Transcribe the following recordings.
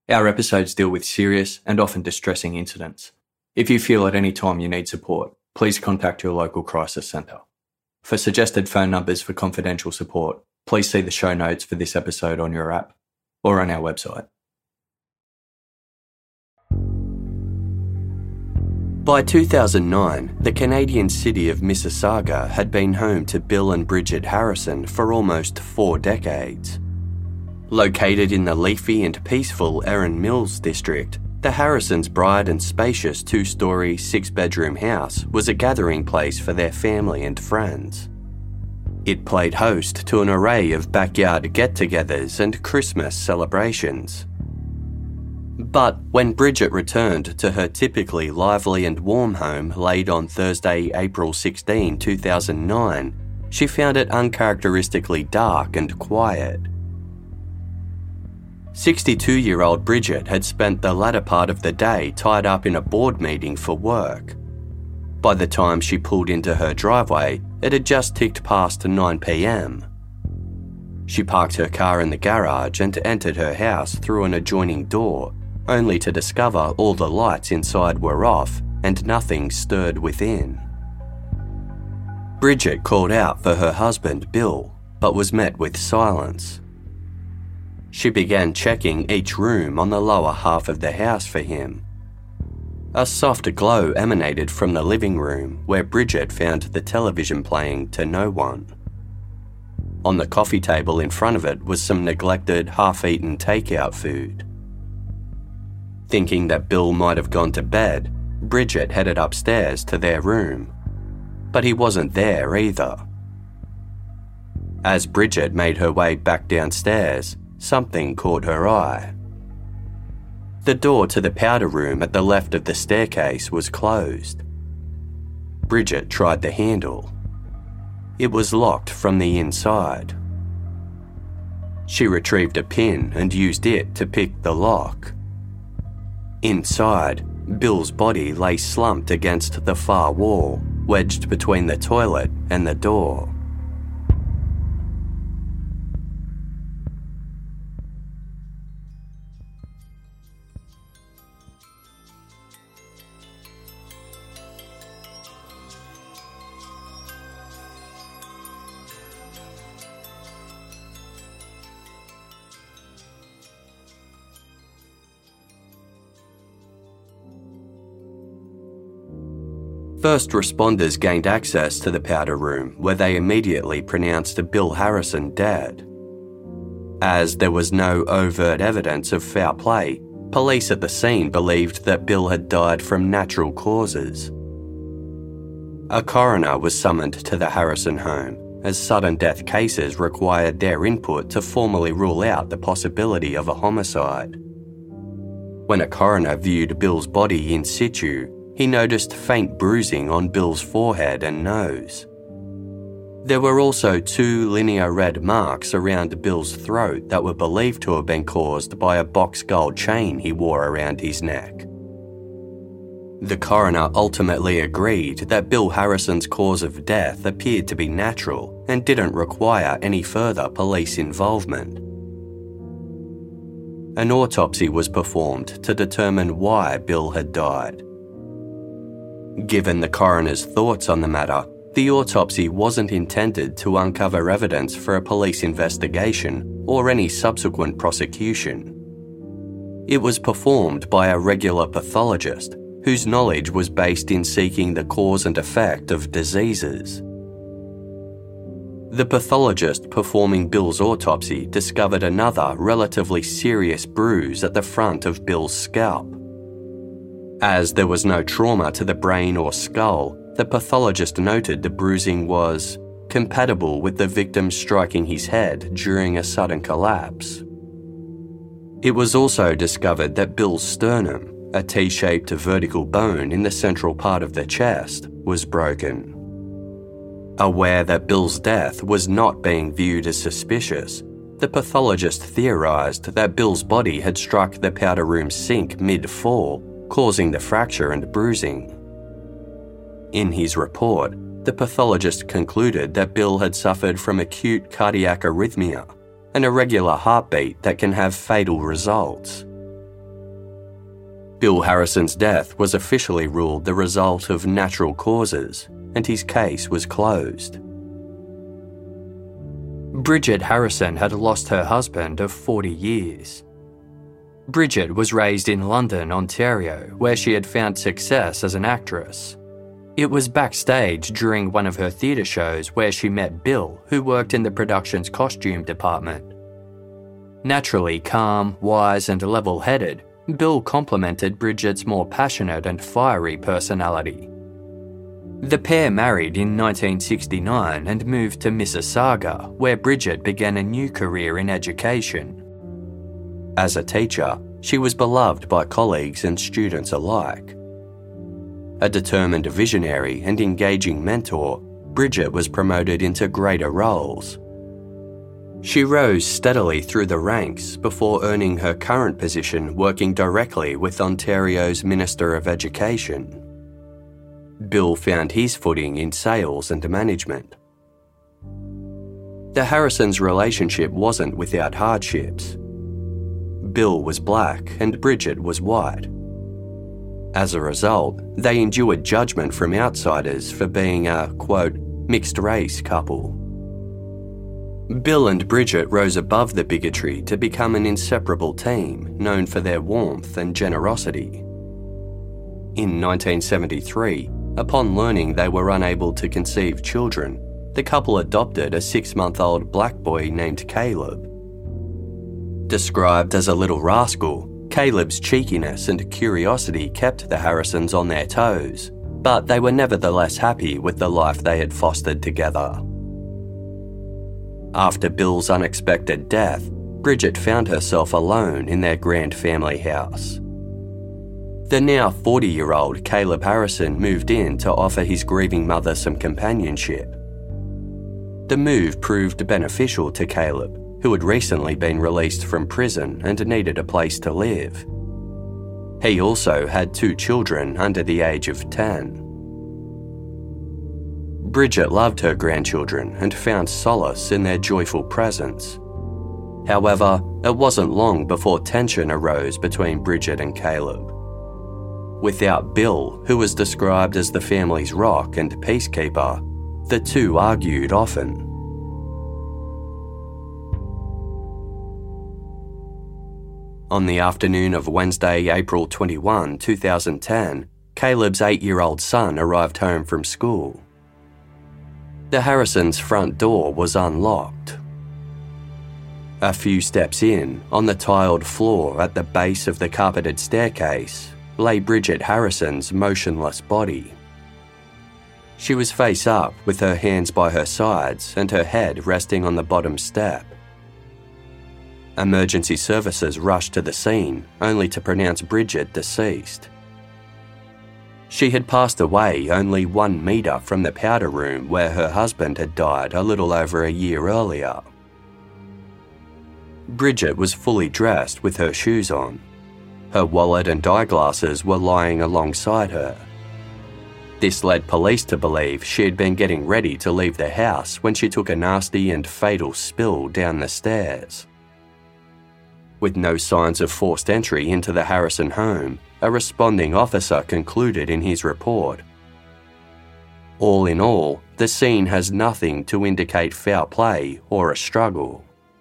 Our episodes deal with serious and often distressing incidents. If you feel at any time you need support, please contact your local crisis centre. For suggested phone numbers for confidential support, please see the show notes for this episode on your app or on our website. By 2009, the Canadian city of Mississauga had been home to Bill and Bridget Harrison for almost 4 decades. Located in the leafy and peaceful Erin Mills district, the Harrisons' bright and spacious 2-storey, 6-bedroom house was a gathering place for their family and friends. It played host to an array of backyard get-togethers and Christmas celebrations. But when Bridget returned to her typically lively and warm home late on Thursday, April 16, 2009, she found it uncharacteristically dark and quiet. 62-year-old Bridget had spent the latter part of the day tied up in a board meeting for work. By the time she pulled into her driveway, it had just ticked past 9 p.m. She parked her car in the garage and entered her house through an adjoining door, only to discover all the lights inside were off and nothing stirred within. Bridget called out for her husband, Bill, but was met with silence. She began checking each room on the lower half of the house for him. A soft glow emanated from the living room, where Bridget found the television playing to no one. On the coffee table in front of it was some neglected, half-eaten takeout food. Thinking that Bill might have gone to bed, Bridget headed upstairs to their room. But he wasn't there either. As Bridget made her way back downstairs, something caught her eye. The door to the powder room at the left of the staircase was closed. Bridget tried the handle. It was locked from the inside. She retrieved a pin and used it to pick the lock. Inside, Bill's body lay slumped against the far wall, wedged between the toilet and the door. First responders gained access to the powder room, where they immediately pronounced Bill Harrison dead. As there was no overt evidence of foul play, police at the scene believed that Bill had died from natural causes. A coroner was summoned to the Harrison home, as sudden death cases required their input to formally rule out the possibility of a homicide. When a coroner viewed Bill's body in situ, he noticed faint bruising on Bill's forehead and nose. There were also 2 linear red marks around Bill's throat that were believed to have been caused by a box gold chain he wore around his neck. The coroner ultimately agreed that Bill Harrison's cause of death appeared to be natural and didn't require any further police involvement. An autopsy was performed to determine why Bill had died. Given the coroner's thoughts on the matter, the autopsy wasn't intended to uncover evidence for a police investigation or any subsequent prosecution. It was performed by a regular pathologist whose knowledge was based in seeking the cause and effect of diseases. The pathologist performing Bill's autopsy discovered another relatively serious bruise at the front of Bill's scalp. As there was no trauma to the brain or skull, the pathologist noted the bruising was compatible with the victim striking his head during a sudden collapse. It was also discovered that Bill's sternum, a T-shaped vertical bone in the central part of the chest, was broken. Aware that Bill's death was not being viewed as suspicious, the pathologist theorised that Bill's body had struck the powder room sink mid-fall, causing the fracture and bruising. In his report, the pathologist concluded that Bill had suffered from acute cardiac arrhythmia, an irregular heartbeat that can have fatal results. Bill Harrison's death was officially ruled the result of natural causes, and his case was closed. Bridget Harrison had lost her husband of 40 years. Bridget was raised in London, Ontario, where she had found success as an actress. It was backstage during one of her theatre shows where she met Bill, who worked in the production's costume department. Naturally calm, wise and level-headed, Bill complimented Bridget's more passionate and fiery personality. The pair married in 1969 and moved to Mississauga, where Bridget began a new career in education. As a teacher, she was beloved by colleagues and students alike. A determined visionary and engaging mentor, Bridget was promoted into greater roles. She rose steadily through the ranks before earning her current position working directly with Ontario's Minister of Education. Bill found his footing in sales and management. The Harrisons' relationship wasn't without hardships. Bill was black and Bridget was white. As a result, they endured judgment from outsiders for being a, quote, mixed-race couple. Bill and Bridget rose above the bigotry to become an inseparable team known for their warmth and generosity. In 1973, upon learning they were unable to conceive children, the couple adopted a 6-month-old black boy named Caleb. Described as a little rascal, Caleb's cheekiness and curiosity kept the Harrisons on their toes, but they were nevertheless happy with the life they had fostered together. After Bill's unexpected death, Bridget found herself alone in their grand family house. The now 40-year-old Caleb Harrison moved in to offer his grieving mother some companionship. The move proved beneficial to Caleb, who had recently been released from prison and needed a place to live. He also had 2 children under the age of 10. Bridget loved her grandchildren and found solace in their joyful presence. However, it wasn't long before tension arose between Bridget and Caleb. Without Bill, who was described as the family's rock and peacekeeper, the two argued often. On the afternoon of Wednesday, April 21, 2010, Caleb's 8-year-old son arrived home from school. The Harrisons' front door was unlocked. A few steps in, on the tiled floor at the base of the carpeted staircase, lay Bridget Harrison's motionless body. She was face up with her hands by her sides and her head resting on the bottom step. Emergency services rushed to the scene, only to pronounce Bridget deceased. She had passed away only 1 metre from the powder room where her husband had died a little over a year earlier. Bridget was fully dressed with her shoes on. Her wallet and eyeglasses were lying alongside her. This led police to believe she had been getting ready to leave the house when she took a nasty and fatal spill down the stairs. With no signs of forced entry into the Harrison home, a responding officer concluded in his report. All in all, the scene has nothing to indicate foul play or a struggle.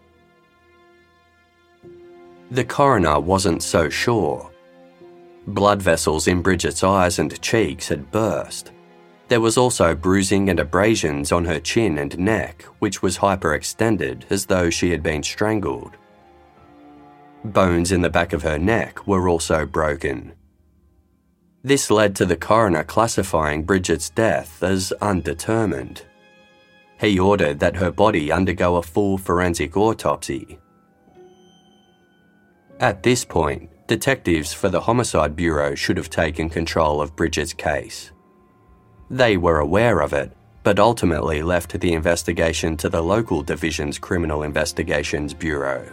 The coroner wasn't so sure. Blood vessels in Bridget's eyes and cheeks had burst. There was also bruising and abrasions on her chin and neck, which was hyperextended as though she had been strangled. Bones in the back of her neck were also broken. This led to the coroner classifying Bridget's death as undetermined. He ordered that her body undergo a full forensic autopsy. At this point, detectives for the Homicide Bureau should have taken control of Bridget's case. They were aware of it, but ultimately left the investigation to the local division's Criminal Investigations Bureau.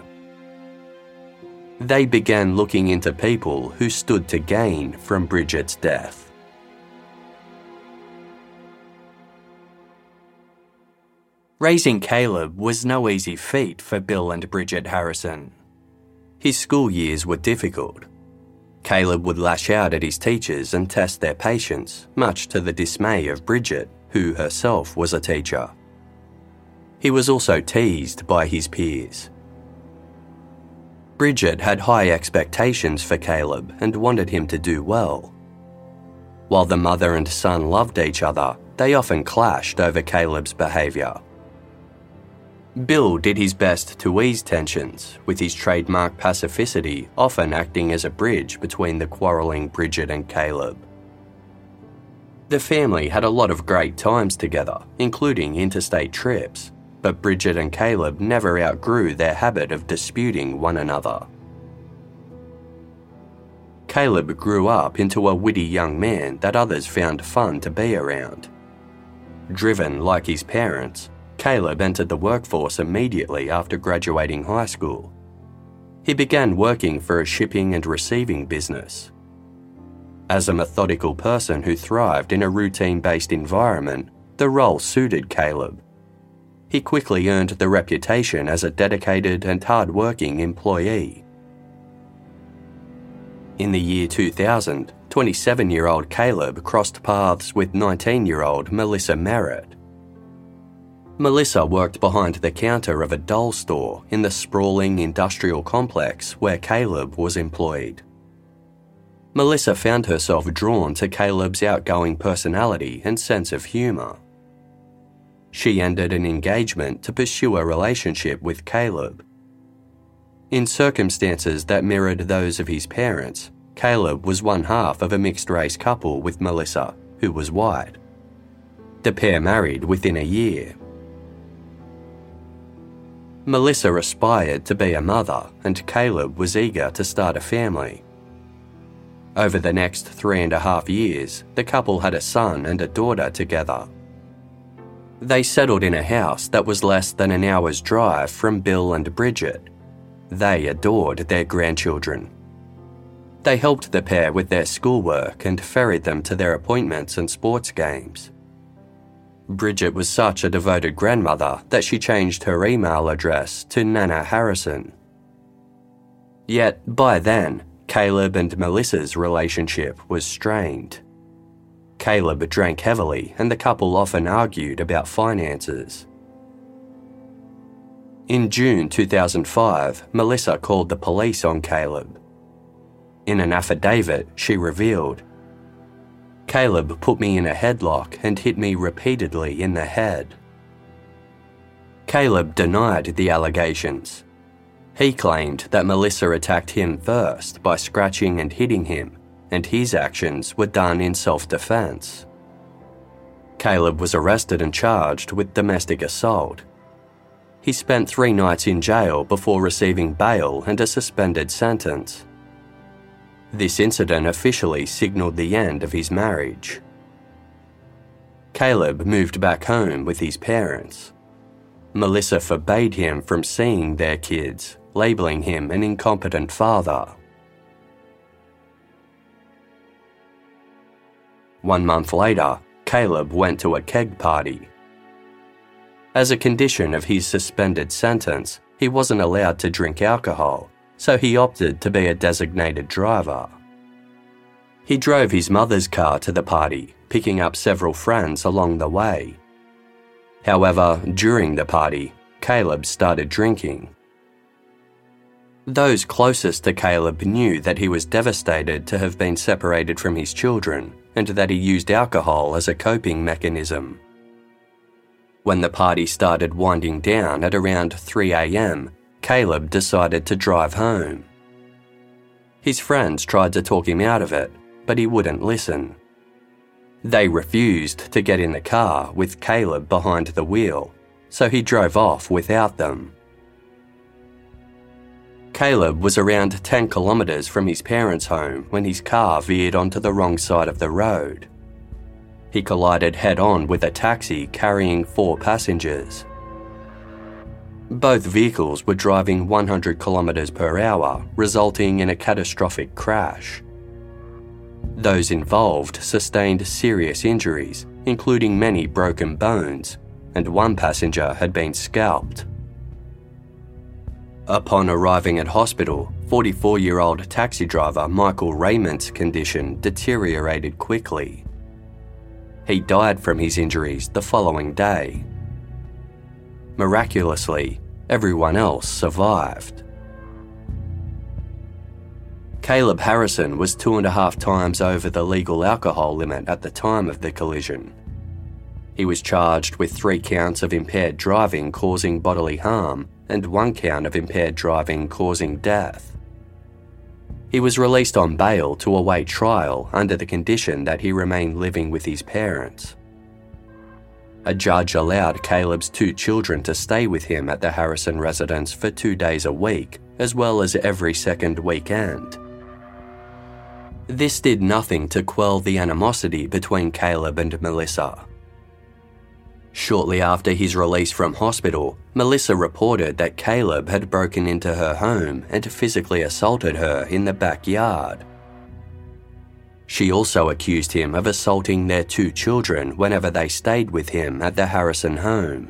They began looking into people who stood to gain from Bridget's death. Raising Caleb was no easy feat for Bill and Bridget Harrison. His school years were difficult. Caleb would lash out at his teachers and test their patience, much to the dismay of Bridget, who herself was a teacher. He was also teased by his peers. Bridget had high expectations for Caleb and wanted him to do well. While the mother and son loved each other, they often clashed over Caleb's behaviour. Bill did his best to ease tensions, with his trademark pacificity often acting as a bridge between the quarrelling Bridget and Caleb. The family had a lot of great times together, including interstate trips, but Bridget and Caleb never outgrew their habit of disputing one another. Caleb grew up into a witty young man that others found fun to be around. Driven like his parents, Caleb entered the workforce immediately after graduating high school. He began working for a shipping and receiving business. As a methodical person who thrived in a routine-based environment, the role suited Caleb. He quickly earned the reputation as a dedicated and hard-working employee. In the year 2000, 27-year-old Caleb crossed paths with 19-year-old Melissa Merritt. Melissa worked behind the counter of a doll store in the sprawling industrial complex where Caleb was employed. Melissa found herself drawn to Caleb's outgoing personality and sense of humour. She ended an engagement to pursue a relationship with Caleb. In circumstances that mirrored those of his parents, Caleb was one half of a mixed-race couple with Melissa, who was white. The pair married within a year. Melissa aspired to be a mother, and Caleb was eager to start a family. Over the next 3.5 years, the couple had a son and a daughter together. They settled in a house that was less than an hour's drive from Bill and Bridget. They adored their grandchildren. They helped the pair with their schoolwork and ferried them to their appointments and sports games. Bridget was such a devoted grandmother that she changed her email address to Nana Harrison. Yet, by then, Caleb and Melissa's relationship was strained. Caleb drank heavily and the couple often argued about finances. In June 2005, Melissa called the police on Caleb. In an affidavit, she revealed, "Caleb put me in a headlock and hit me repeatedly in the head." Caleb denied the allegations. He claimed that Melissa attacked him first by scratching and hitting him, and his actions were done in self-defense. Caleb was arrested and charged with domestic assault. He spent 3 nights in jail before receiving bail and a suspended sentence. This incident officially signalled the end of his marriage. Caleb moved back home with his parents. Melissa forbade him from seeing their kids, labelling him an incompetent father. 1 month later, Caleb went to a keg party. As a condition of his suspended sentence, he wasn't allowed to drink alcohol, so he opted to be a designated driver. He drove his mother's car to the party, picking up several friends along the way. However, during the party, Caleb started drinking. Those closest to Caleb knew that he was devastated to have been separated from his children and that he used alcohol as a coping mechanism. When the party started winding down at around 3 a.m, Caleb decided to drive home. His friends tried to talk him out of it, but he wouldn't listen. They refused to get in the car with Caleb behind the wheel, so he drove off without them. Caleb was around 10 kilometres from his parents' home when his car veered onto the wrong side of the road. He collided head-on with a taxi carrying 4 passengers. Both vehicles were driving 100 kilometres per hour, resulting in a catastrophic crash. Those involved sustained serious injuries, including many broken bones, and one passenger had been scalped. Upon arriving at hospital, 44-year-old taxi driver Michael Raymond's condition deteriorated quickly. He died from his injuries the following day. Miraculously, everyone else survived. Caleb Harrison was 2.5 times over the legal alcohol limit at the time of the collision. He was charged with 3 counts of impaired driving causing bodily harm and 1 count of impaired driving causing death. He was released on bail to await trial under the condition that he remain living with his parents. A judge allowed Caleb's 2 children to stay with him at the Harrison residence for 2 days a week, as well as every second weekend. This did nothing to quell the animosity between Caleb and Melissa. Shortly after his release from hospital, Melissa reported that Caleb had broken into her home and physically assaulted her in the backyard. She also accused him of assaulting their 2 children whenever they stayed with him at the Harrison home.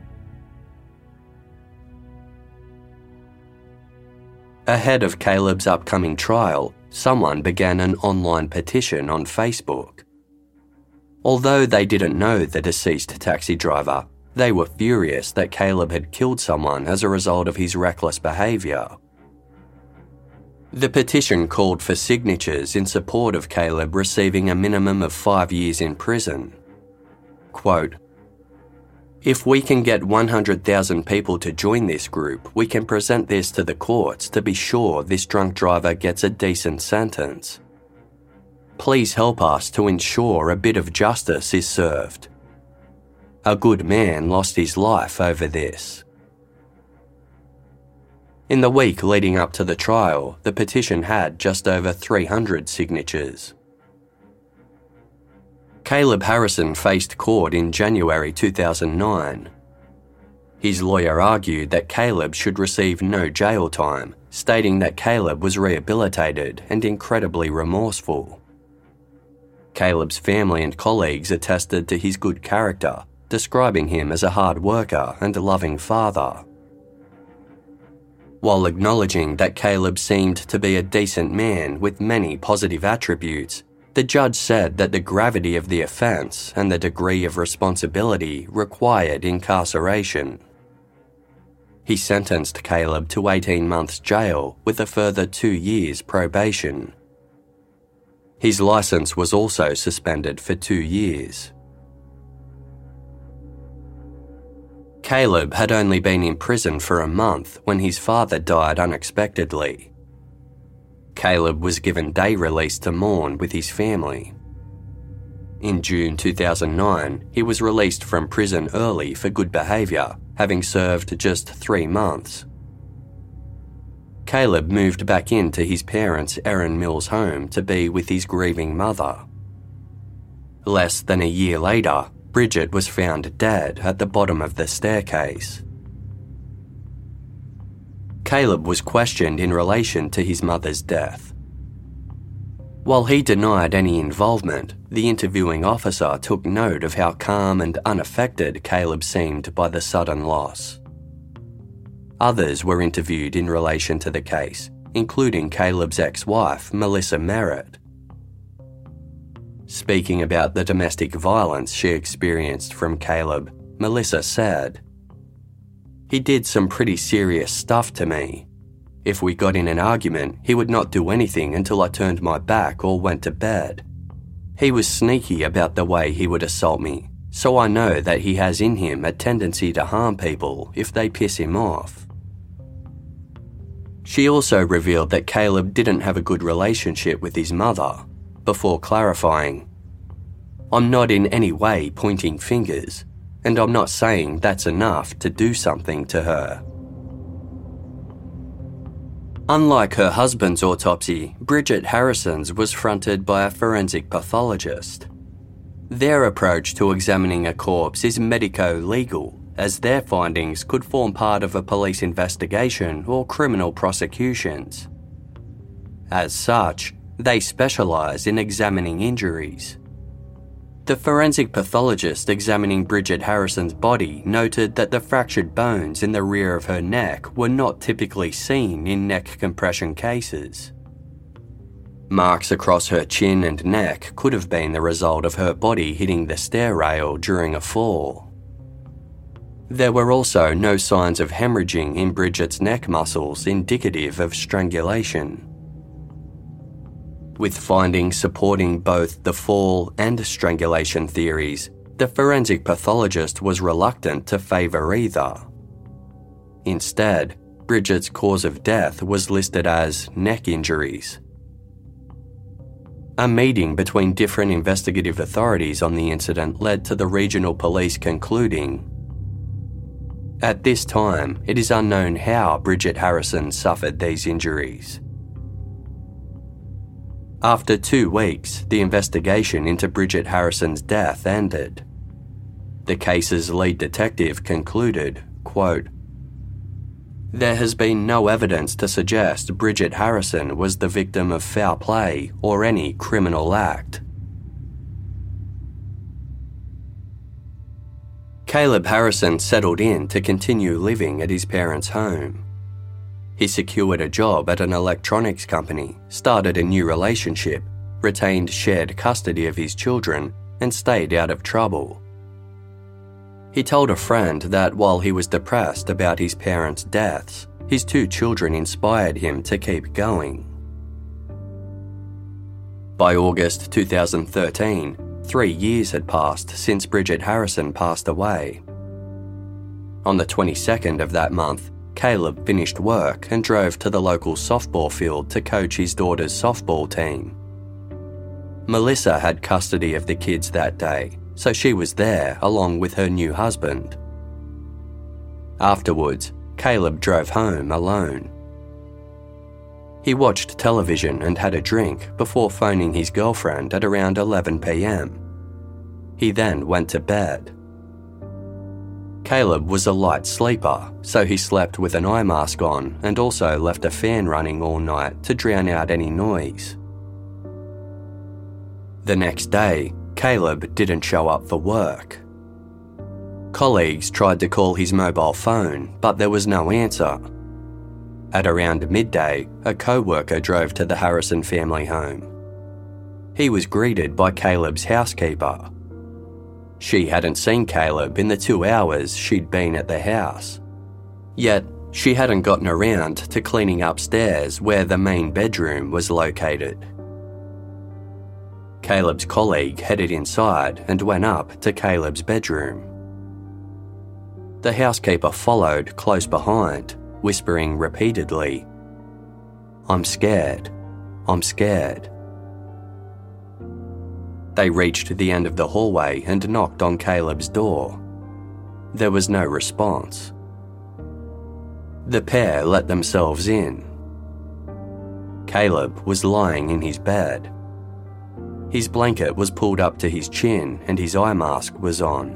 Ahead of Caleb's upcoming trial, someone began an online petition on Facebook. Although they didn't know the deceased taxi driver, they were furious that Caleb had killed someone as a result of his reckless behaviour. The petition called for signatures in support of Caleb receiving a minimum of 5 years in prison. Quote, "If we can get 100,000 people to join this group, we can present this to the courts to be sure this drunk driver gets a decent sentence. Please help us to ensure a bit of justice is served. A good man lost his life over this." In the week leading up to the trial, the petition had just over 300 signatures. Caleb Harrison faced court in January 2009. His lawyer argued that Caleb should receive no jail time, stating that Caleb was rehabilitated and incredibly remorseful. Caleb's family and colleagues attested to his good character, describing him as a hard worker and a loving father. While acknowledging that Caleb seemed to be a decent man with many positive attributes, the judge said that the gravity of the offence and the degree of responsibility required incarceration. He sentenced Caleb to 18 months jail with a further 2 years probation. His licence was also suspended for 2 years. Caleb had only been in prison for a month when his father died unexpectedly. Caleb was given day release to mourn with his family. In June 2009, he was released from prison early for good behaviour, having served just 3 months. Caleb moved back into his parents' Erin Mills home to be with his grieving mother. Less than a year later, Bridget was found dead at the bottom of the staircase. Caleb was questioned in relation to his mother's death. While he denied any involvement, the interviewing officer took note of how calm and unaffected Caleb seemed by the sudden loss. Others were interviewed in relation to the case, including Caleb's ex-wife, Melissa Merritt. Speaking about the domestic violence she experienced from Caleb, Melissa said, "He did some pretty serious stuff to me. If we got in an argument, he would not do anything until I turned my back or went to bed. He was sneaky about the way he would assault me, so I know that he has in him a tendency to harm people if they piss him off." She also revealed that Caleb didn't have a good relationship with his mother, before clarifying, "I'm not in any way pointing fingers, and I'm not saying that's enough to do something to her." Unlike her husband's autopsy, Bridget Harrison's was fronted by a forensic pathologist. Their approach to examining a corpse is medico-legal, as their findings could form part of a police investigation or criminal prosecutions. As such, they specialise in examining injuries. The forensic pathologist examining Bridget Harrison's body noted that the fractured bones in the rear of her neck were not typically seen in neck compression cases. Marks across her chin and neck could have been the result of her body hitting the stair rail during a fall. There were also no signs of hemorrhaging in Bridget's neck muscles indicative of strangulation. With findings supporting both the fall and strangulation theories, the forensic pathologist was reluctant to favour either. Instead, Bridget's cause of death was listed as neck injuries. A meeting between different investigative authorities on the incident led to the regional police concluding, "At this time, it is unknown how Bridget Harrison suffered these injuries." After 2 weeks, the investigation into Bridget Harrison's death ended. The case's lead detective concluded, quote, "There has been no evidence to suggest Bridget Harrison was the victim of foul play or any criminal act." Caleb Harrison settled in to continue living at his parents' home. He secured a job at an electronics company, started a new relationship, retained shared custody of his children, and stayed out of trouble. He told a friend that while he was depressed about his parents' deaths, his 2 children inspired him to keep going. By August 2013, 3 years had passed since Bridget Harrison passed away. On the 22nd of that month, Caleb finished work and drove to the local softball field to coach his daughter's softball team. Melissa had custody of the kids that day, so she was there along with her new husband. Afterwards, Caleb drove home alone. He watched television and had a drink before phoning his girlfriend at around 11 p.m. He then went to bed. Caleb was a light sleeper, so he slept with an eye mask on and also left a fan running all night to drown out any noise. The next day, Caleb didn't show up for work. Colleagues tried to call his mobile phone, but there was no answer. At around midday, a co-worker drove to the Harrison family home. He was greeted by Caleb's housekeeper. She hadn't seen Caleb in the 2 hours she'd been at the house. Yet, she hadn't gotten around to cleaning upstairs where the main bedroom was located. Caleb's colleague headed inside and went up to Caleb's bedroom. The housekeeper followed close behind, whispering repeatedly, "I'm scared. I'm scared." They reached the end of the hallway and knocked on Caleb's door. There was no response. The pair let themselves in. Caleb was lying in his bed. His blanket was pulled up to his chin and his eye mask was on.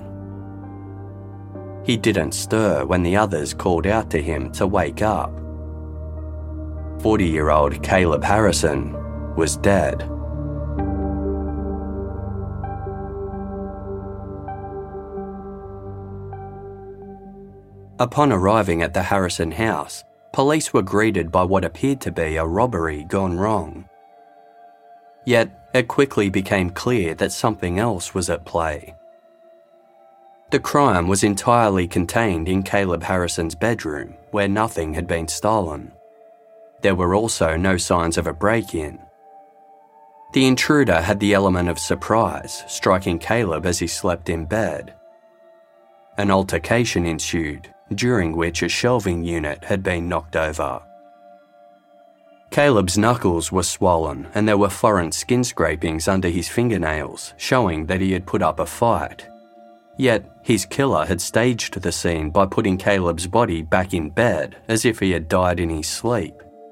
He didn't stir when the others called out to him to wake up. 40-year-old Caleb Harrison was dead. Upon arriving at the Harrison house, police were greeted by what appeared to be a robbery gone wrong. Yet, it quickly became clear that something else was at play. The crime was entirely contained in Caleb Harrison's bedroom, where nothing had been stolen. There were also no signs of a break-in. The intruder had the element of surprise, striking Caleb as he slept in bed. An altercation ensued, during which a shelving unit had been knocked over. Caleb's knuckles were swollen and there were foreign skin scrapings under his fingernails, showing that he had put up a fight. Yet, his killer had staged the scene by putting Caleb's body back in bed as if he had died in his sleep.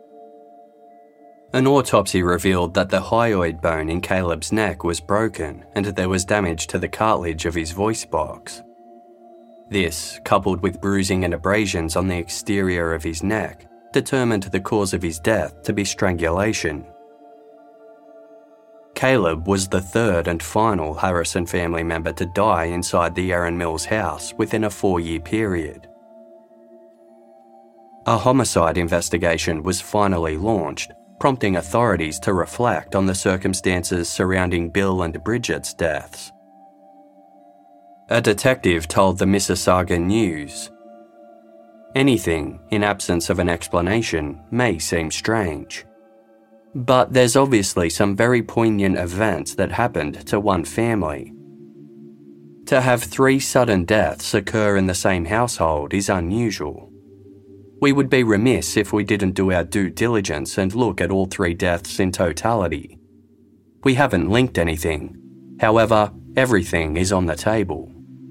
An autopsy revealed that the hyoid bone in Caleb's neck was broken and there was damage to the cartilage of his voice box. This, coupled with bruising and abrasions on the exterior of his neck, determined the cause of his death to be strangulation. Caleb was the third and final Harrison family member to die inside the Erin Mills house within a 4-year period. A homicide investigation was finally launched, prompting authorities to reflect on the circumstances surrounding Bill and Bridget's deaths. A detective told the Mississauga News, "Anything, in absence of an explanation, may seem strange. But there's obviously some very poignant events that happened to one family. To have 3 sudden deaths occur in the same household is unusual. We would be remiss if we didn't do our due diligence and look at all 3 deaths in totality. We haven't linked anything. However, everything is on the table."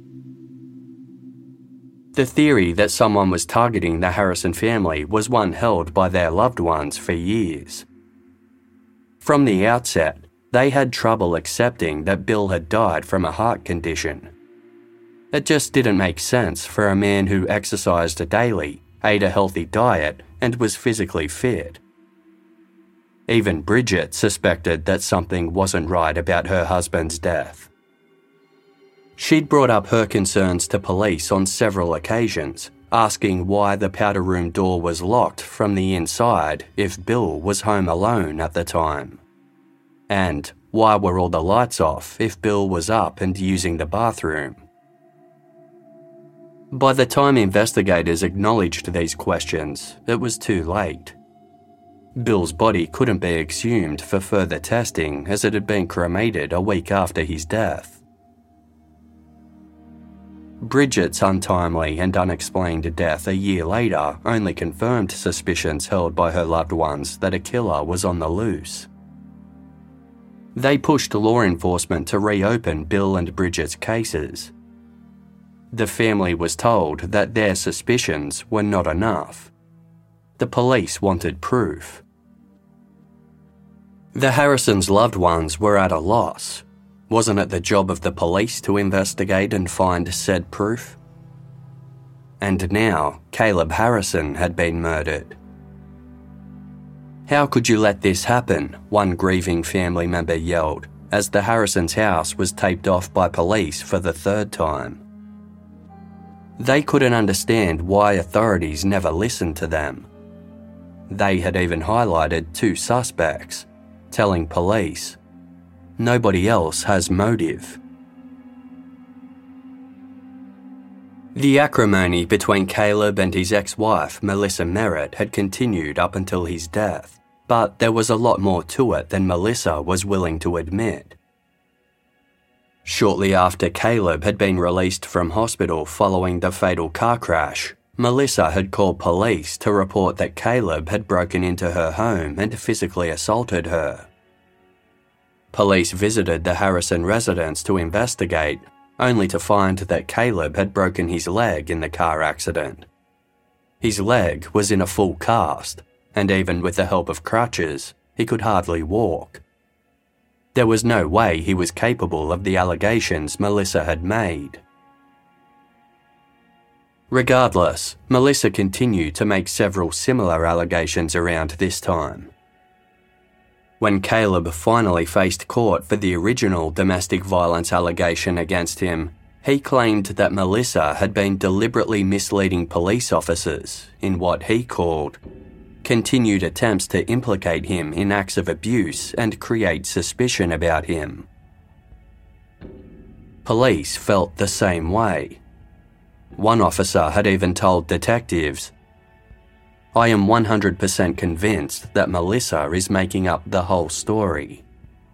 The theory that someone was targeting the Harrison family was one held by their loved ones for years. From the outset, they had trouble accepting that Bill had died from a heart condition. It just didn't make sense for a man who exercised daily, ate a healthy diet, and was physically fit. Even Bridget suspected that something wasn't right about her husband's death. She'd brought up her concerns to police on several occasions, asking why the powder room door was locked from the inside if Bill was home alone at the time. And why were all the lights off if Bill was up and using the bathroom? By the time investigators acknowledged these questions, it was too late. Bill's body couldn't be exhumed for further testing as it had been cremated a week after his death. Bridget's untimely and unexplained death a year later only confirmed suspicions held by her loved ones that a killer was on the loose. They pushed law enforcement to reopen Bill and Bridget's cases. The family was told that their suspicions were not enough. The police wanted proof. The Harrisons' loved ones were at a loss. Wasn't it the job of the police to investigate and find said proof? And now, Caleb Harrison had been murdered. "How could you let this happen?" one grieving family member yelled as the Harrisons' house was taped off by police for the 3rd time. They couldn't understand why authorities never listened to them. They had even highlighted 2 suspects, telling police, "Nobody else has motive." The acrimony between Caleb and his ex-wife, Melissa Merritt, had continued up until his death, but there was a lot more to it than Melissa was willing to admit. Shortly after Caleb had been released from hospital following the fatal car crash, Melissa had called police to report that Caleb had broken into her home and physically assaulted her. Police visited the Harrison residence to investigate, only to find that Caleb had broken his leg in the car accident. His leg was in a full cast, and even with the help of crutches, he could hardly walk. There was no way he was capable of the allegations Melissa had made. Regardless, Melissa continued to make several similar allegations around this time. When Caleb finally faced court for the original domestic violence allegation against him, he claimed that Melissa had been deliberately misleading police officers in what he called continued attempts to implicate him in acts of abuse and create suspicion about him. Police felt the same way. One officer had even told detectives, "I am 100% convinced that Melissa is making up the whole story."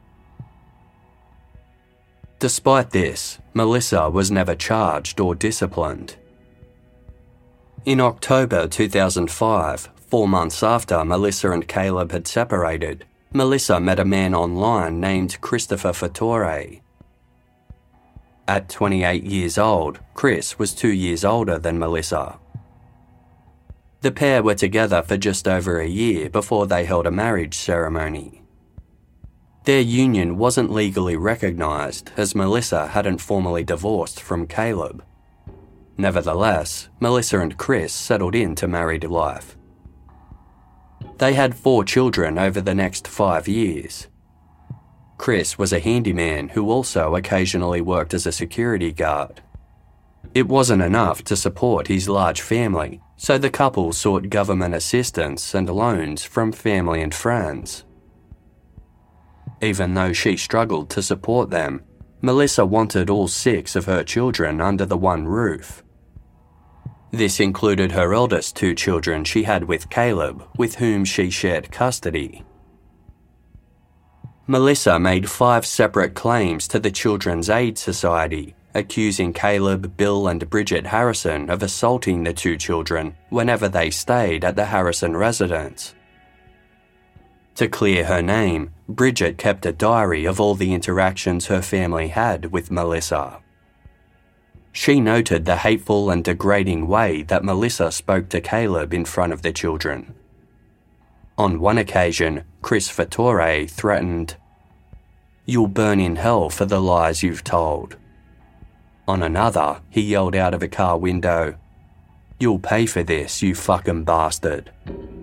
Despite this, Melissa was never charged or disciplined. In October 2005, 4 months after Melissa and Caleb had separated, Melissa met a man online named Christopher Fattore. At 28 years old, Chris was 2 years older than Melissa. The pair were together for just over a year before they held a marriage ceremony. Their union wasn't legally recognised as Melissa hadn't formally divorced from Caleb. Nevertheless, Melissa and Chris settled into married life. They had 4 children over the next 5 years. Chris was a handyman who also occasionally worked as a security guard. It wasn't enough to support his large family, so the couple sought government assistance and loans from family and friends. Even though she struggled to support them, Melissa wanted all 6 of her children under the one roof. This included her eldest 2 children she had with Caleb, with whom she shared custody. Melissa made 5 separate claims to the Children's Aid Society, accusing Caleb, Bill and Bridget Harrison of assaulting the 2 children whenever they stayed at the Harrison residence. To clear her name, Bridget kept a diary of all the interactions her family had with Melissa. She noted the hateful and degrading way that Melissa spoke to Caleb in front of the children. On one occasion, Chris Fattore threatened, "You'll burn in hell for the lies you've told." On another, he yelled out of a car window, "You'll pay for this, you fucking bastard."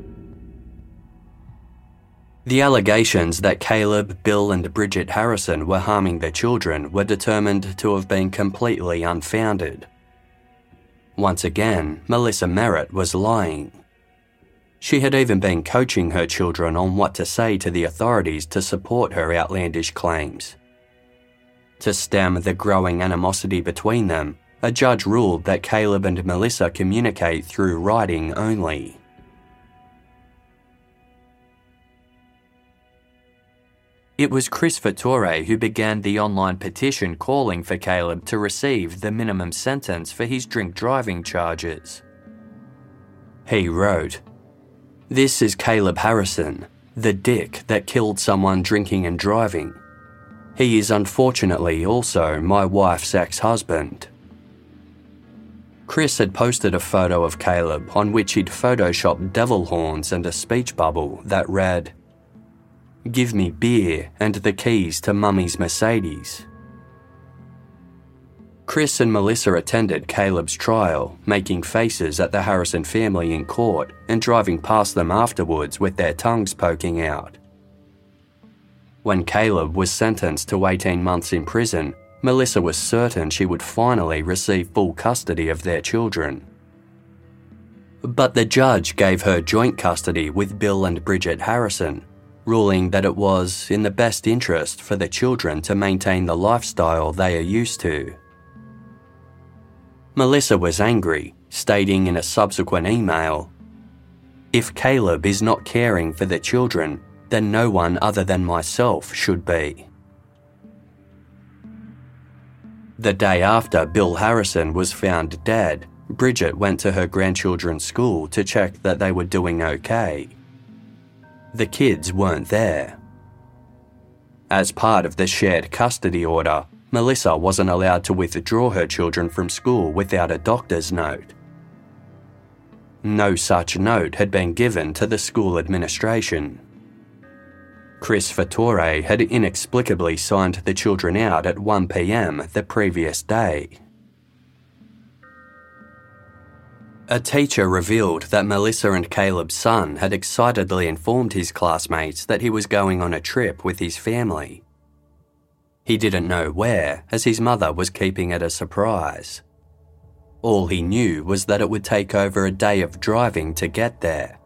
The allegations that Caleb, Bill and Bridget Harrison were harming the children were determined to have been completely unfounded. Once again, Melissa Merritt was lying. She had even been coaching her children on what to say to the authorities to support her outlandish claims. To stem the growing animosity between them, a judge ruled that Caleb and Melissa communicate through writing only. It was Chris Fattore who began the online petition calling for Caleb to receive the minimum sentence for his drink driving charges. He wrote, "This is Caleb Harrison, the dick that killed someone drinking and driving. He is unfortunately also my wife's ex-husband." Chris had posted a photo of Caleb on which he'd photoshopped devil horns and a speech bubble that read, "Give me beer and the keys to Mummy's Mercedes." Chris and Melissa attended Caleb's trial, making faces at the Harrison family in court and driving past them afterwards with their tongues poking out. When Caleb was sentenced to 18 months in prison, Melissa was certain she would finally receive full custody of their children. But the judge gave her joint custody with Bill and Bridget Harrison, ruling that it was in the best interest for the children to maintain the lifestyle they are used to. Melissa was angry, stating in a subsequent email, "If Caleb is not caring for the children, then no one other than myself should be." The day after Bill Harrison was found dead, Bridget went to her grandchildren's school to check that they were doing okay. The kids weren't there. As part of the shared custody order, Melissa wasn't allowed to withdraw her children from school without a doctor's note. No such note had been given to the school administration. Chris Fattore had inexplicably signed the children out at 1 p.m. the previous day. A teacher revealed that Melissa and Caleb's son had excitedly informed his classmates that he was going on a trip with his family. He didn't know where, as his mother was keeping it a surprise. All he knew was that it would take over a day of driving to get there.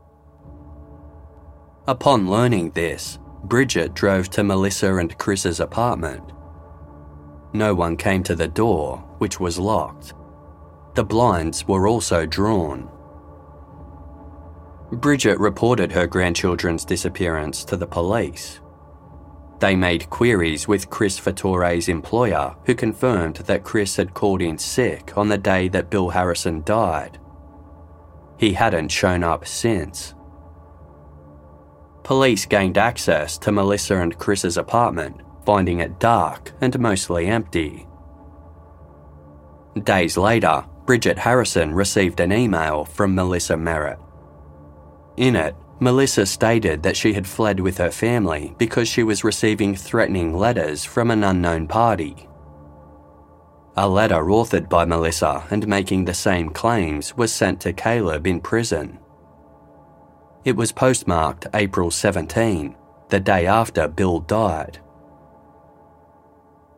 Upon learning this, Bridget drove to Melissa and Chris's apartment. No one came to the door, which was locked. The blinds were also drawn. Bridget reported her grandchildren's disappearance to the police. They made queries with Chris Fattore's employer, who confirmed that Chris had called in sick on the day that Bill Harrison died. He hadn't shown up since. Police gained access to Melissa and Chris's apartment, finding it dark and mostly empty. Days later, Bridget Harrison received an email from Melissa Merritt. In it, Melissa stated that she had fled with her family because she was receiving threatening letters from an unknown party. A letter authored by Melissa and making the same claims was sent to Caleb in prison. It was postmarked April 17, the day after Bill died.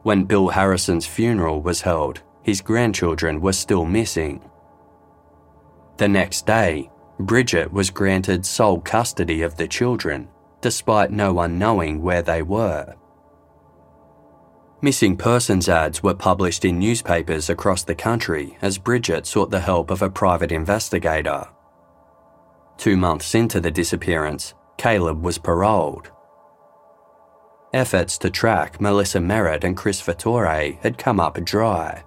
When Bill Harrison's funeral was held, his grandchildren were still missing. The next day, Bridget was granted sole custody of the children, despite no one knowing where they were. Missing persons ads were published in newspapers across the country as Bridget sought the help of a private investigator. 2 months into the disappearance, Caleb was paroled. Efforts to track Melissa Merritt and Chris Fattore had come up dry.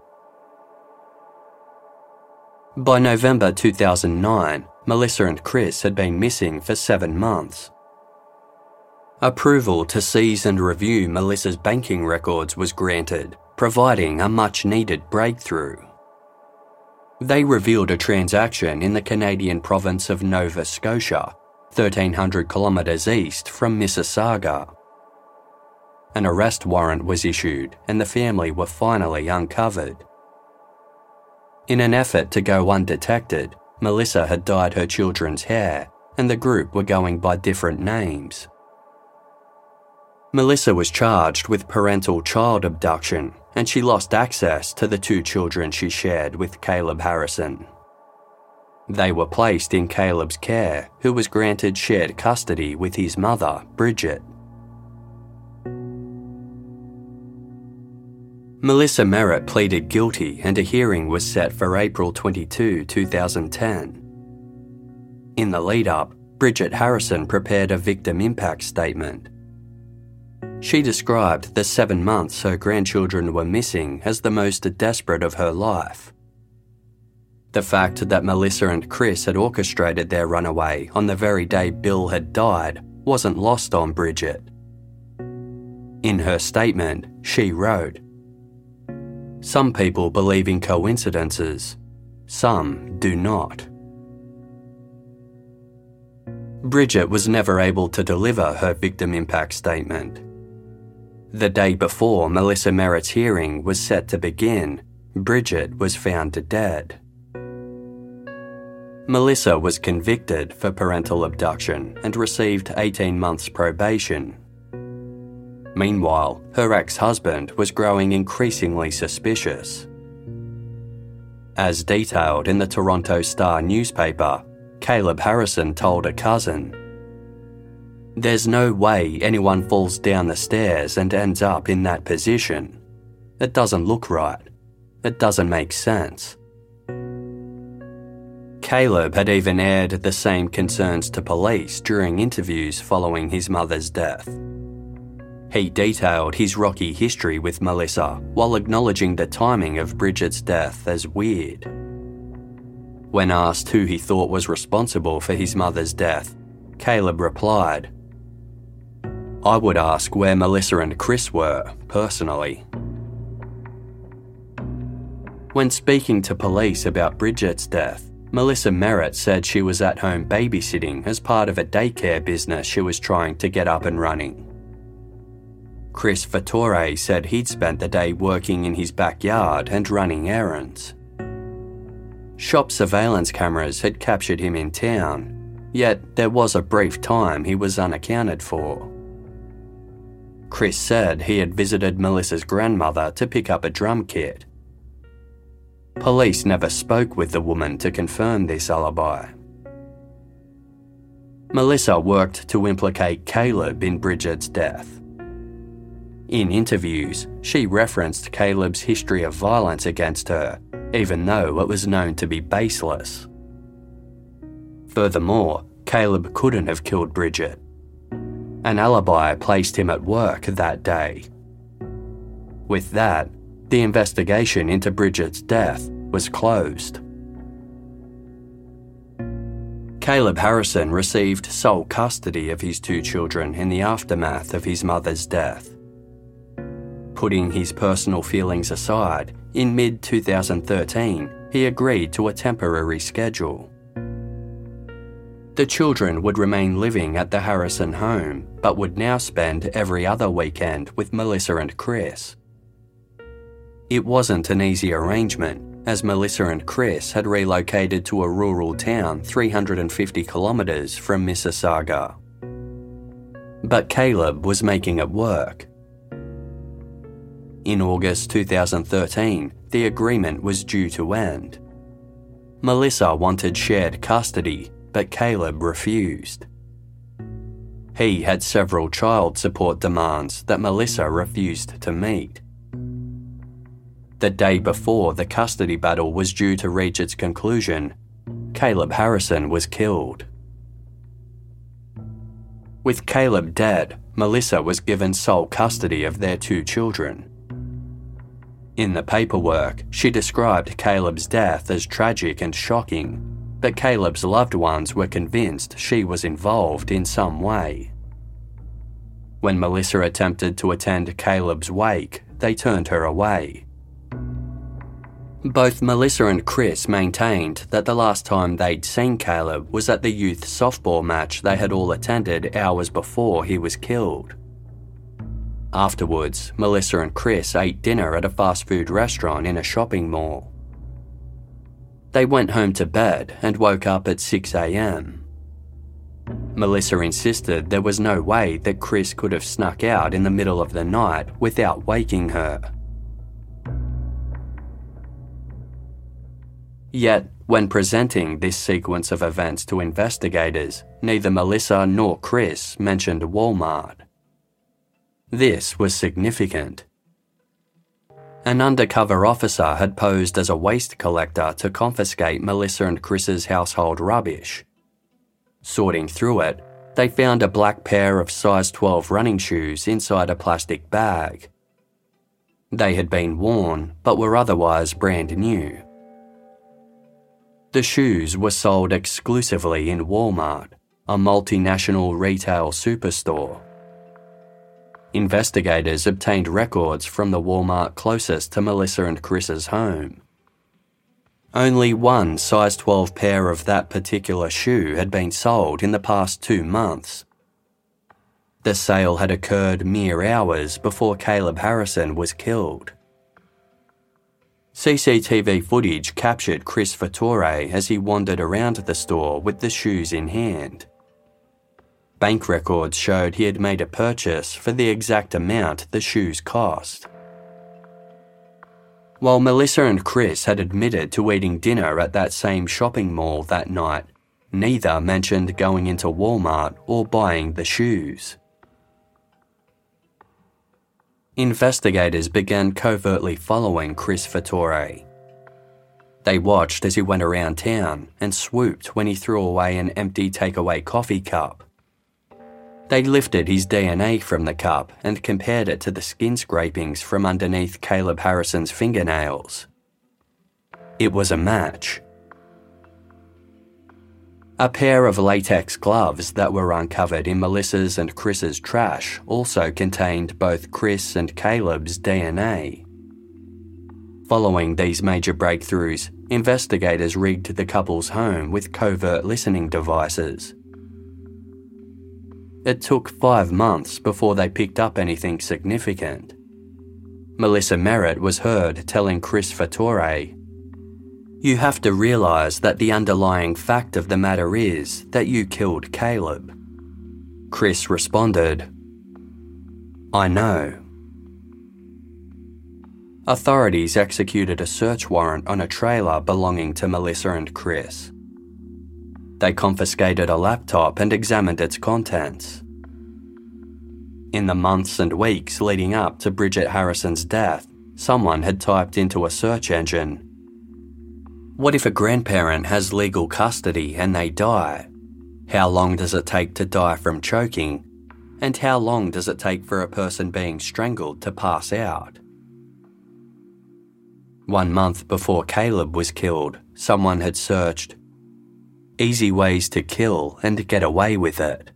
By November 2009, Melissa and Chris had been missing for 7 months. Approval to seize and review Melissa's banking records was granted, providing a much-needed breakthrough. They revealed a transaction in the Canadian province of Nova Scotia, 1,300 kilometres east from Mississauga. An arrest warrant was issued and the family were finally uncovered. In an effort to go undetected, Melissa had dyed her children's hair and the group were going by different names. Melissa was charged with parental child abduction and she lost access to the 2 children she shared with Caleb Harrison. They were placed in Caleb's care, who was granted shared custody with his mother, Bridget. Melissa Merritt pleaded guilty and a hearing was set for April 22, 2010. In the lead-up, Bridget Harrison prepared a victim impact statement. She described the 7 months her grandchildren were missing as the most desperate of her life. The fact that Melissa and Chris had orchestrated their runaway on the very day Bill had died wasn't lost on Bridget. In her statement, she wrote, "Some people believe in coincidences, some do not." Bridget was never able to deliver her victim impact statement. The day before Melissa Merritt's hearing was set to begin, Bridget was found dead. Melissa was convicted for parental abduction and received 18 months probation. Meanwhile, her ex-husband was growing increasingly suspicious. As detailed in the Toronto Star newspaper, Caleb Harrison told a cousin, "There's no way anyone falls down the stairs and ends up in that position. It doesn't look right. It doesn't make sense." Caleb had even aired the same concerns to police during interviews following his mother's death. He detailed his rocky history with Melissa while acknowledging the timing of Bridget's death as weird. When asked who he thought was responsible for his mother's death, Caleb replied, "I would ask where Melissa and Chris were, personally." When speaking to police about Bridget's death, Melissa Merritt said she was at home babysitting as part of a daycare business she was trying to get up and running. Chris Fattore said he'd spent the day working in his backyard and running errands. Shop surveillance cameras had captured him in town, yet there was a brief time he was unaccounted for. Chris said he had visited Melissa's grandmother to pick up a drum kit. Police never spoke with the woman to confirm this alibi. Melissa worked to implicate Caleb in Bridget's death. In interviews, she referenced Caleb's history of violence against her, even though it was known to be baseless. Furthermore, Caleb couldn't have killed Bridget. An alibi placed him at work that day. With that, the investigation into Bridget's death was closed. Caleb Harrison received sole custody of his 2 children in the aftermath of his mother's death. Putting his personal feelings aside, in mid-2013, he agreed to a temporary schedule. The children would remain living at the Harrison home, but would now spend every other weekend with Melissa and Chris. It wasn't an easy arrangement, as Melissa and Chris had relocated to a rural town 350 kilometres from Mississauga. But Caleb was making it work. In August 2013, the agreement was due to end. Melissa wanted shared custody, but Caleb refused. He had several child support demands that Melissa refused to meet. The day before the custody battle was due to reach its conclusion, Caleb Harrison was killed. With Caleb dead, Melissa was given sole custody of their 2 children. In the paperwork, she described Caleb's death as tragic and shocking, but Caleb's loved ones were convinced she was involved in some way. When Melissa attempted to attend Caleb's wake, they turned her away. Both Melissa and Chris maintained that the last time they'd seen Caleb was at the youth softball match they had all attended hours before he was killed. Afterwards, Melissa and Chris ate dinner at a fast food restaurant in a shopping mall. They went home to bed and woke up at 6 a.m. Melissa insisted there was no way that Chris could have snuck out in the middle of the night without waking her. Yet, when presenting this sequence of events to investigators, neither Melissa nor Chris mentioned Walmart. This was significant. An undercover officer had posed as a waste collector to confiscate Melissa and Chris's household rubbish. Sorting through it, they found a black pair of size 12 running shoes inside a plastic bag. They had been worn, but were otherwise brand new. The shoes were sold exclusively in Walmart, a multinational retail superstore. Investigators obtained records from the Walmart closest to Melissa and Chris's home. Only one size 12 pair of that particular shoe had been sold in the past 2 months. The sale had occurred mere hours before Caleb Harrison was killed. CCTV footage captured Chris Fattore as he wandered around the store with the shoes in hand. Bank records showed he had made a purchase for the exact amount the shoes cost. While Melissa and Chris had admitted to eating dinner at that same shopping mall that night, neither mentioned going into Walmart or buying the shoes. Investigators began covertly following Chris Fattore. They watched as he went around town and swooped when he threw away an empty takeaway coffee cup. They lifted his DNA from the cup and compared it to the skin scrapings from underneath Caleb Harrison's fingernails. It was a match. A pair of latex gloves that were uncovered in Melissa's and Chris's trash also contained both Chris and Caleb's DNA. Following these major breakthroughs, investigators rigged the couple's home with covert listening devices. It took 5 months before they picked up anything significant. Melissa Merritt was heard telling Chris Fattore, "You have to realise that the underlying fact of the matter is that you killed Caleb." Chris responded, "I know." Authorities executed a search warrant on a trailer belonging to Melissa and Chris. They confiscated a laptop and examined its contents. In the months and weeks leading up to Bridget Harrison's death, someone had typed into a search engine, "What if a grandparent has legal custody and they die? How long does it take to die from choking? And how long does it take for a person being strangled to pass out?" 1 month before Caleb was killed, someone had searched, "Easy ways to kill and get away with it."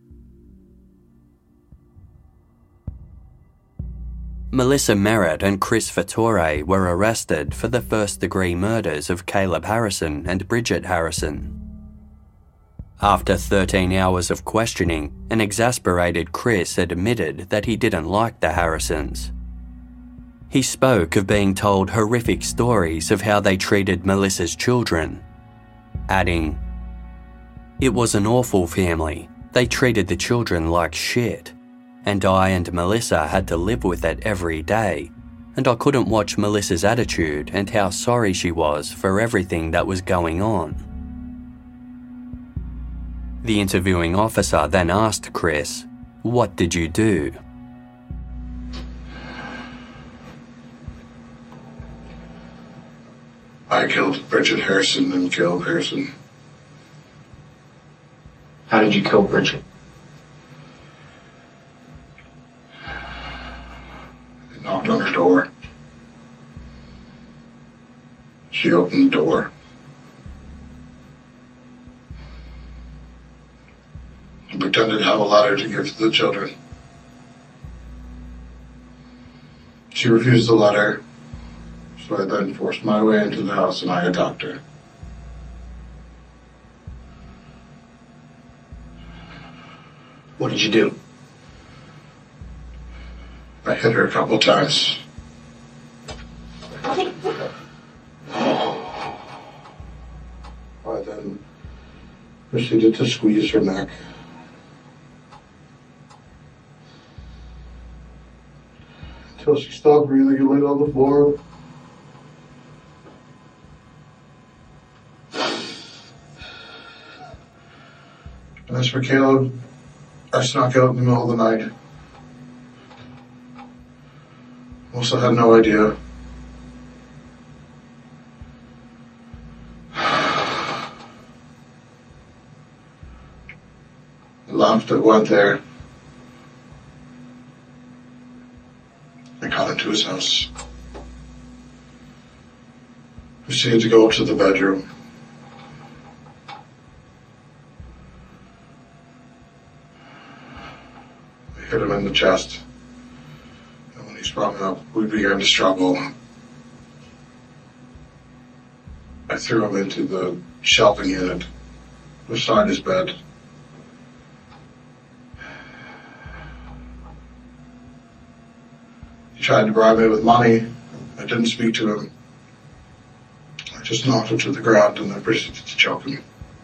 Melissa Merritt and Chris Fattore were arrested for the first-degree murders of Caleb Harrison and Bridget Harrison. After 13 hours of questioning, an exasperated Chris admitted that he didn't like the Harrisons. He spoke of being told horrific stories of how they treated Melissa's children, adding, "It was an awful family. They treated the children like shit. And I and Melissa had to live with it every day, and I couldn't watch Melissa's attitude and how sorry she was for everything that was going on. The interviewing officer then asked Chris, "What did you do?" I killed Bridget Harrison and killed Harrison. How did you kill Bridget? I knocked on her door. She opened the door. I pretended to have a letter to give to the children. She refused the letter, so I then forced my way into the house and I attacked her. What did you do? I hit her a couple times. I then proceeded to squeeze her neck. Until she stopped breathing and laid on the floor. And as for Caleb, I snuck out in the middle of the night. Also had no idea. I left, I went there. I got into his house. Proceeded to go up to the bedroom. I hit him in the chest. And when he sprung up, we began to struggle. I threw him into the shelving unit beside his bed. He tried to bribe me with money. I didn't speak to him. I just knocked him to the ground and I proceeded to choke him.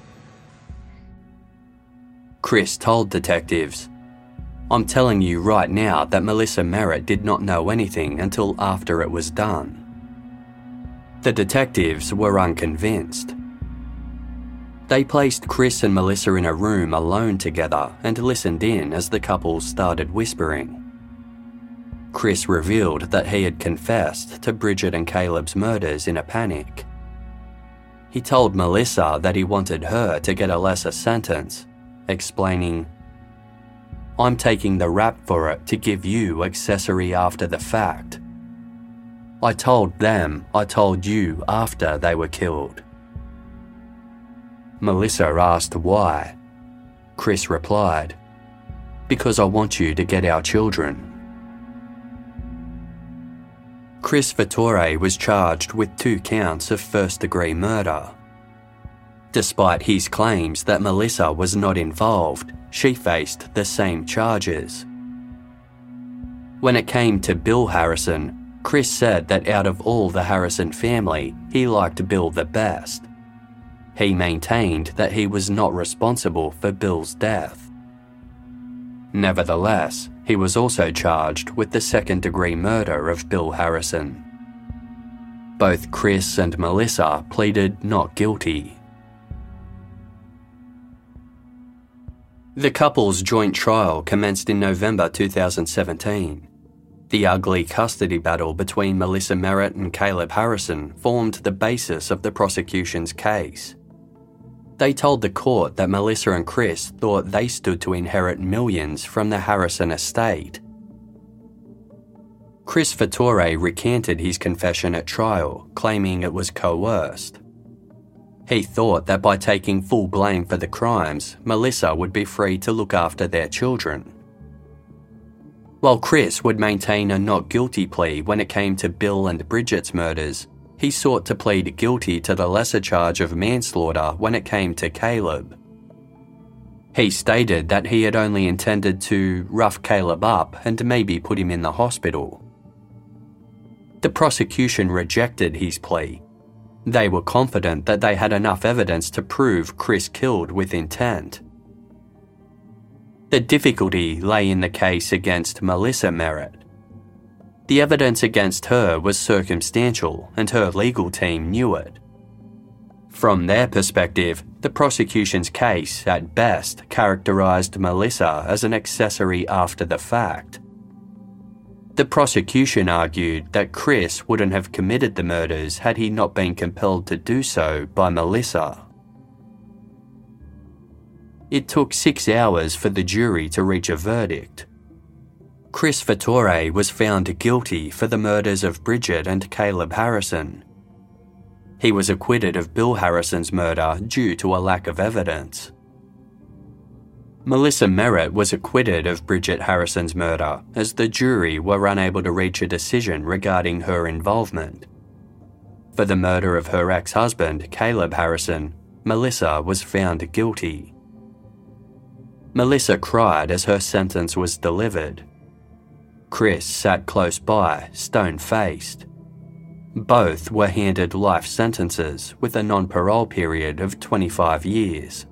Chris told detectives, "I'm telling you right now that Melissa Merritt did not know anything until after it was done." The detectives were unconvinced. They placed Chris and Melissa in a room alone together and listened in as the couple started whispering. Chris revealed that he had confessed to Bridget and Caleb's murders in a panic. He told Melissa that he wanted her to get a lesser sentence, explaining, "I'm taking the rap for it to give you accessory after the fact. I told them I told you after they were killed." Melissa asked why. Chris replied, "Because I want you to get our children." Chris Vittore was charged with 2 counts of first-degree murder. Despite his claims that Melissa was not involved, she faced the same charges. When it came to Bill Harrison, Chris said that out of all the Harrison family, he liked Bill the best. He maintained that he was not responsible for Bill's death. Nevertheless, he was also charged with the second-degree murder of Bill Harrison. Both Chris and Melissa pleaded not guilty. The couple's joint trial commenced in November 2017. The ugly custody battle between Melissa Merritt and Caleb Harrison formed the basis of the prosecution's case. They told the court that Melissa and Chris thought they stood to inherit millions from the Harrison estate. Chris Vittore recanted his confession at trial, claiming it was coerced. He thought that by taking full blame for the crimes, Melissa would be free to look after their children. While Chris would maintain a not guilty plea when it came to Bill and Bridget's murders, he sought to plead guilty to the lesser charge of manslaughter when it came to Caleb. He stated that he had only intended to rough Caleb up and maybe put him in the hospital. The prosecution rejected his plea. They were confident that they had enough evidence to prove Chris killed with intent. The difficulty lay in the case against Melissa Merritt. The evidence against her was circumstantial, and her legal team knew it. From their perspective, the prosecution's case, at best, characterised Melissa as an accessory after the fact. The prosecution argued that Chris wouldn't have committed the murders had he not been compelled to do so by Melissa. It took 6 hours for the jury to reach a verdict. Chris Fattore was found guilty for the murders of Bridget and Caleb Harrison. He was acquitted of Bill Harrison's murder due to a lack of evidence. Melissa Merritt was acquitted of Bridget Harrison's murder as the jury were unable to reach a decision regarding her involvement. For the murder of her ex-husband, Caleb Harrison, Melissa was found guilty. Melissa cried as her sentence was delivered. Chris sat close by, stone-faced. Both were handed life sentences with a non-parole period of 25 years.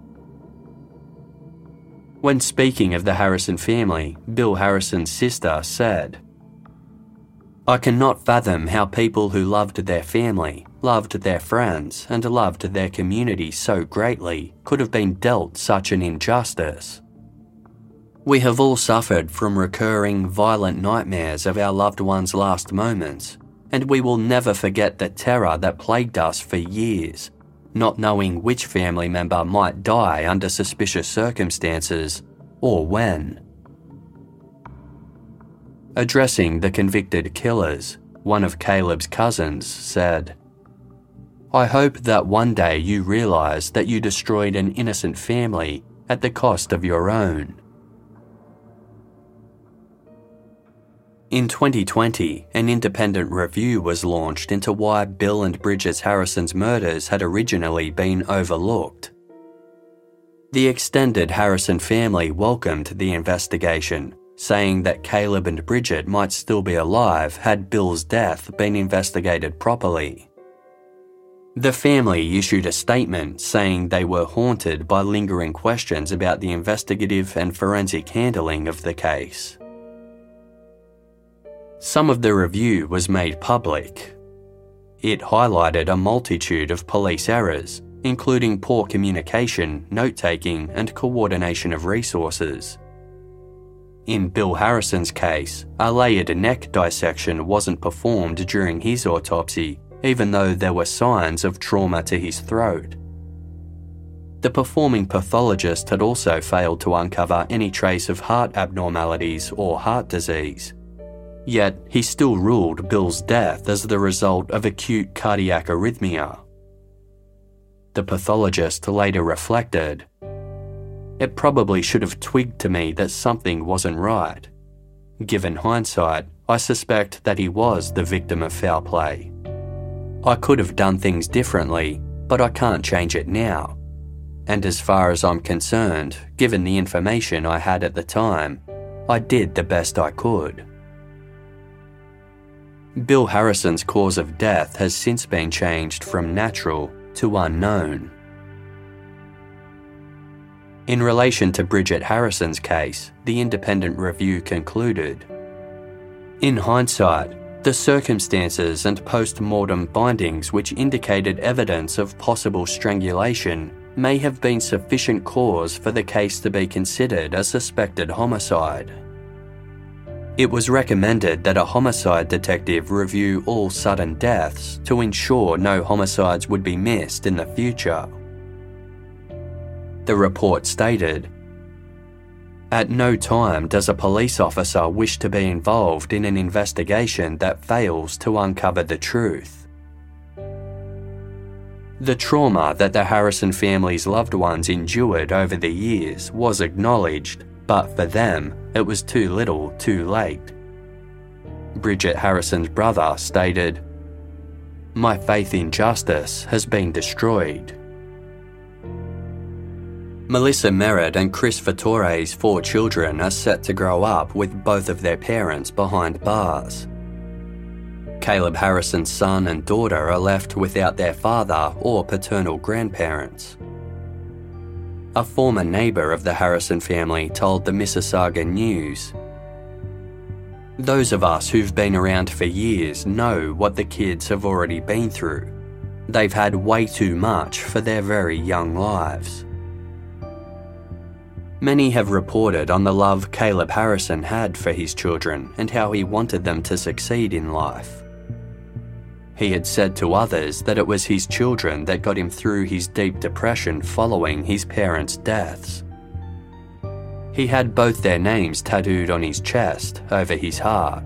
When speaking of the Harrison family, Bill Harrison's sister said, "I cannot fathom how people who loved their family, loved their friends, and loved their community so greatly could have been dealt such an injustice. We have all suffered from recurring violent nightmares of our loved ones' last moments, and we will never forget the terror that plagued us for years, not knowing which family member might die under suspicious circumstances, or when." Addressing the convicted killers, one of Caleb's cousins said, "I hope that one day you realise that you destroyed an innocent family at the cost of your own." In 2020, an independent review was launched into why Bill and Bridget Harrison's murders had originally been overlooked. The extended Harrison family welcomed the investigation, saying that Caleb and Bridget might still be alive had Bill's death been investigated properly. The family issued a statement saying they were haunted by lingering questions about the investigative and forensic handling of the case. Some of the review was made public. It highlighted a multitude of police errors, including poor communication, note-taking, and coordination of resources. In Bill Harrison's case, a layered neck dissection wasn't performed during his autopsy, even though there were signs of trauma to his throat. The performing pathologist had also failed to uncover any trace of heart abnormalities or heart disease. Yet, he still ruled Bill's death as the result of acute cardiac arrhythmia. The pathologist later reflected, "It probably should have twigged to me that something wasn't right. Given hindsight, I suspect that he was the victim of foul play. I could have done things differently, but I can't change it now. And as far as I'm concerned, given the information I had at the time, I did the best I could." Bill Harrison's cause of death has since been changed from natural to unknown. In relation to Bridget Harrison's case, the independent review concluded, "In hindsight, the circumstances and post-mortem findings which indicated evidence of possible strangulation may have been sufficient cause for the case to be considered a suspected homicide. It was recommended that a homicide detective review all sudden deaths to ensure no homicides would be missed in the future." The report stated, "At no time does a police officer wish to be involved in an investigation that fails to uncover the truth." The trauma that the Harrison family's loved ones endured over the years was acknowledged, but for them, it was too little, too late. Bridget Harrison's brother stated, "My faith in justice has been destroyed." Melissa Merritt and Chris Fattore's 4 children are set to grow up with both of their parents behind bars. Caleb Harrison's son and daughter are left without their father or paternal grandparents. A former neighbour of the Harrison family told the Mississauga News, Those of us who've been around for years know what the kids have already been through. They've had way too much for their very young lives. Many have reported on the love Caleb Harrison had for his children and how he wanted them to succeed in life. He had said to others that it was his children that got him through his deep depression following his parents' deaths. He had both their names tattooed on his chest over his heart.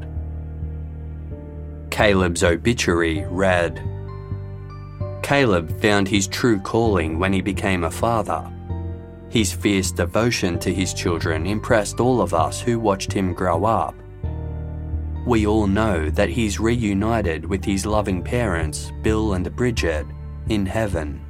Caleb's obituary read, "Caleb found his true calling when he became a father. His fierce devotion to his children impressed all of us who watched him grow up. We all know that he's reunited with his loving parents, Bill and Bridget, in heaven."